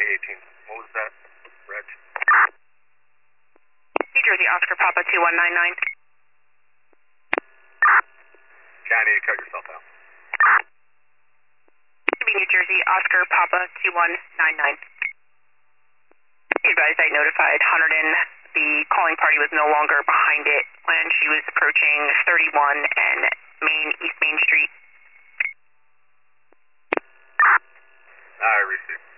2018. What was that, Reg? New Jersey, Oscar Papa 2199. Johnny, you cut yourself out. New Jersey, Oscar Papa 2199. Be advised, I notified Hunterdon. The calling party was no longer behind it when she was approaching 31 and East Main Street. I received.